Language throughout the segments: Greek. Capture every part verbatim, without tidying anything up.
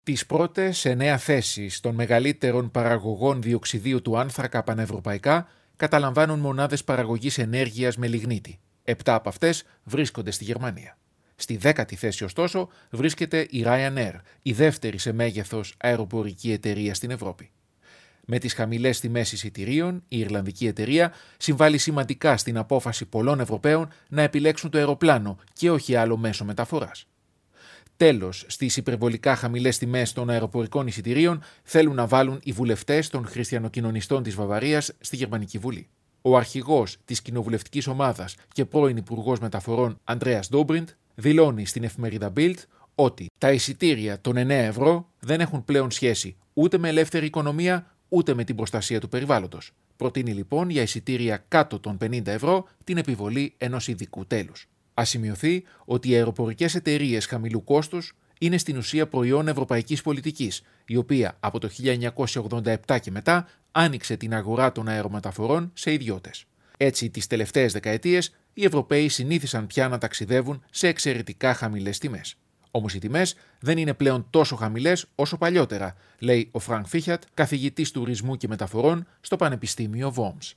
Τις πρώτες εννέα θέσεις των μεγαλύτερων παραγωγών διοξιδίου του άνθρακα πανευρωπαϊκά καταλαμβάνουν μονάδες παραγωγής ενέργειας με λιγνίτη. Επτά από αυτές βρίσκονται στη Γερμανία. Στη δέκατη θέση, ωστόσο, βρίσκεται η Ryanair, η δεύτερη σε μέγεθος αεροπορική εταιρεία στην Ευρώπη. Με τις χαμηλές τιμές εισιτηρίων, η Ιρλανδική εταιρεία συμβάλλει σημαντικά στην απόφαση πολλών Ευρωπαίων να επιλέξουν το αεροπλάνο και όχι άλλο μέσο μεταφοράς. Τέλος, στις υπερβολικά χαμηλές τιμές των αεροπορικών εισιτηρίων θέλουν να βάλουν οι βουλευτές των χριστιανοκοινωνιστών της Βαβαρίας στη Γερμανική Βουλή. Ο αρχηγός της κοινοβουλευτικής ομάδας και πρώην Υπουργός Μεταφορών Ανδρέας Ντόμπριντ δηλώνει στην εφημερίδα Bild ότι τα εισιτήρια των εννέα ευρώ δεν έχουν πλέον σχέση ούτε με ελεύθερη οικονομία ούτε με την προστασία του περιβάλλοντος. Προτείνει λοιπόν για εισιτήρια κάτω των πενήντα ευρώ την επιβολή ενός ειδικού τέλους. Ας σημειωθεί ότι οι αεροπορικές εταιρείες χαμηλού κόστους είναι στην ουσία προϊόν ευρωπαϊκής πολιτικής, η οποία από το χίλια εννιακόσια ογδόντα επτά και μετά άνοιξε την αγορά των αερομεταφορών σε ιδιώτες. Έτσι, τις τελευταίες δεκαετίες, οι Ευρωπαίοι συνήθισαν πια να ταξιδεύουν σε εξαιρετικά χαμηλές τιμές. Όμως οι τιμές δεν είναι πλέον τόσο χαμηλές όσο παλιότερα, λέει ο Φρανκ Φίχατ, καθηγητής τουρισμού και μεταφορών στο Πανεπιστήμιο Worms.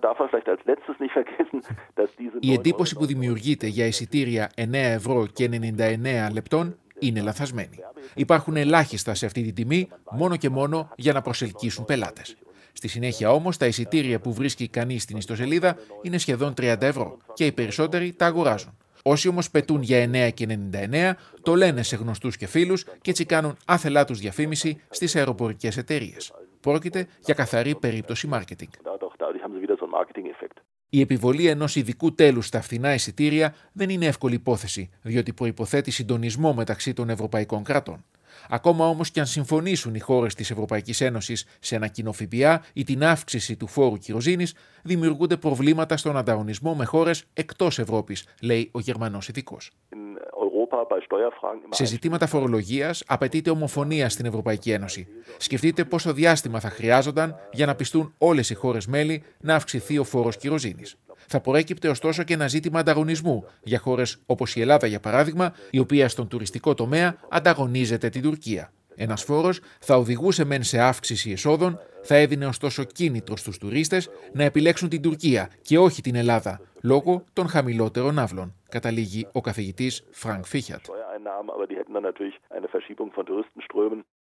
Η εντύπωση που δημιουργείται για εισιτήρια εννέα ευρώ και ενενήντα εννέα λεπτών είναι λαθασμένη. Υπάρχουν ελάχιστα σε αυτή τη τιμή μόνο και μόνο για να προσελκύσουν πελάτες. Στη συνέχεια όμως τα εισιτήρια που βρίσκει κανείς στην ιστοσελίδα είναι σχεδόν τριάντα ευρώ και οι περισσότεροι τα αγοράζουν. Όσοι όμως πετούν για εννέα και ενενήντα εννέα το λένε σε γνωστούς και φίλους και έτσι κάνουν άθελά τους διαφήμιση στις αεροπορικές εταιρείες. Πρόκειται για καθαρή περίπτωση marketing. Η επιβολή ενός ειδικού τέλους στα φθηνά εισιτήρια δεν είναι εύκολη υπόθεση, διότι προϋποθέτει συντονισμό μεταξύ των ευρωπαϊκών κρατών. Ακόμα όμως και αν συμφωνήσουν οι χώρες της Ευρωπαϊκής Ένωσης σε ένα κοινό ΦΠΑ ή την αύξηση του φόρου κυροζήνης, δημιουργούνται προβλήματα στον ανταγωνισμό με χώρες εκτός Ευρώπης, λέει ο Γερμανός ειδικός. Σε ζητήματα φορολογίας απαιτείται ομοφωνία στην Ευρωπαϊκή Ένωση. Σκεφτείτε πόσο διάστημα θα χρειάζονταν για να πιστούν όλες οι χώρες μέλη να αυξηθεί ο φόρος κυροζήνης. Θα προέκυπτε ωστόσο και ένα ζήτημα ανταγωνισμού για χώρες όπως η Ελλάδα, για παράδειγμα, η οποία στον τουριστικό τομέα ανταγωνίζεται την Τουρκία. Ένας φόρος θα οδηγούσε μεν σε αύξηση εσόδων, θα έδινε ωστόσο κίνητρο στους τουρίστες να επιλέξουν την Τουρκία και όχι την Ελλάδα, λόγω των χαμηλότερων άβλων, καταλήγει ο καθηγητής Φρανκ Φίχατ.